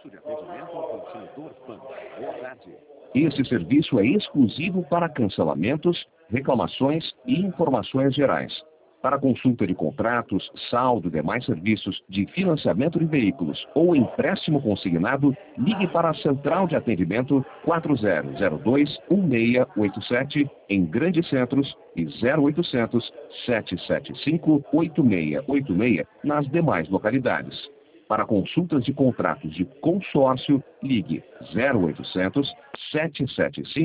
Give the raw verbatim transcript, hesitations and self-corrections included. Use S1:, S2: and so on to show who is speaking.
S1: Serviço de atendimento ao consumidor Pan. Boa tarde.
S2: Esse serviço é exclusivo para cancelamentos, reclamações e informações gerais. Para consulta de contratos, saldo e demais serviços de financiamento de veículos ou empréstimo consignado, ligue para a Central de Atendimento quatro zero zero dois, um seis oito sete em Grandes Centros e zero oitocentos, sete sete cinco, oito seis oito seis nas demais localidades. Para consultas de contratos de consórcio, ligue zero oitocentos, sete sete cinco